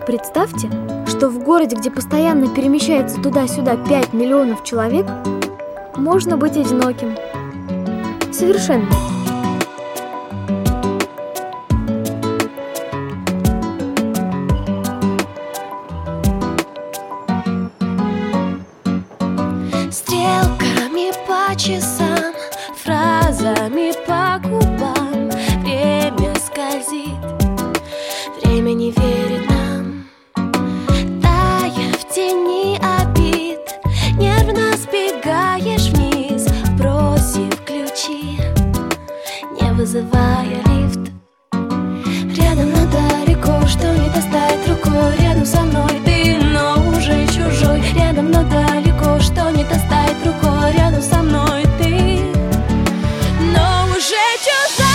Представьте, что в городе, где постоянно перемещается туда-сюда 5 миллионов человек, можно быть одиноким. Совершенно. Стрелками по часам, фразами по губам время скользит, время не верит нам. Тая в тени обид, нервно сбегаешь вниз, бросив ключи, не вызывая лифт. Рядом, но далеко, что не достать рукой. Рядом со мной ты, но уже чужой. Рядом, но далеко, что не достать рукой. Рядом со мной ты, но уже чужой.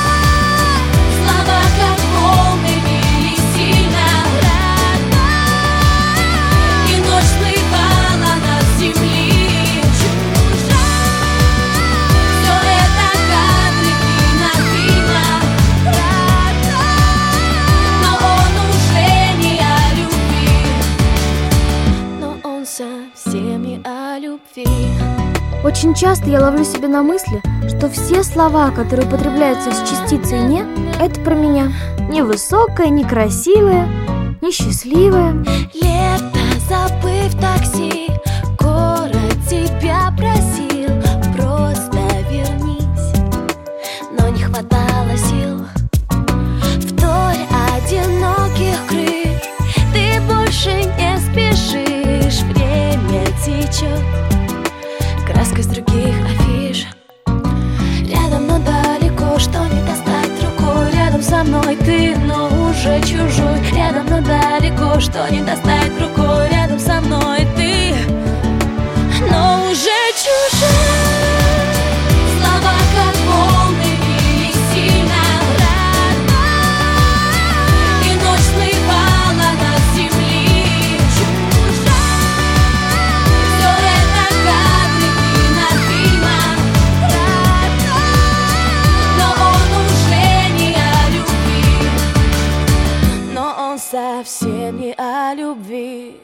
Слова как волны били сильно, родной, и ночь плывала над земли. Чужой. Все это кадры кинофильма, родной, но он уже не о любви, но он совсем не о любви. Очень часто я ловлю себя на мысли, что все слова, которые употребляются с частицей «не», это про меня. Невысокая, некрасивая, несчастливая. Лето, забыв такси, город тебя просил, просто вернись, но не хватало сил. Вдоль одиноких крыш ты больше не спешишь, время течет краской с других афиш. Рядом, но далеко, что не достать рукой. Рядом со мной ты, но уже чужой. Рядом, но далеко, что не достать рукой. Рядом со мной ты, но уже чужой. Слова как волны били сильно, родной, и ночь плывала над земли. Чужой. Все это кадры кинофильма, родной, но он уже не о любви, но он совсем не о любви.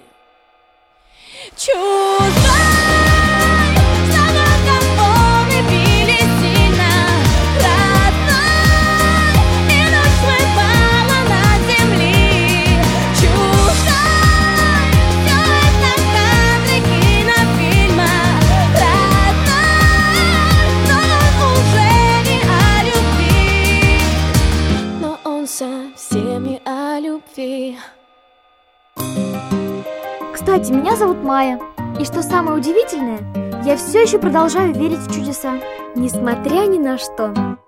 Чужой. Слова как волны били сильно, родной, и ночь плывала над земли. Чужой. Все это кадры кинофильма, родной, но он уже не о любви, но он совсем не о любви. Кстати, меня зовут Майя. И что самое удивительное, я все еще продолжаю верить в чудеса, несмотря ни на что.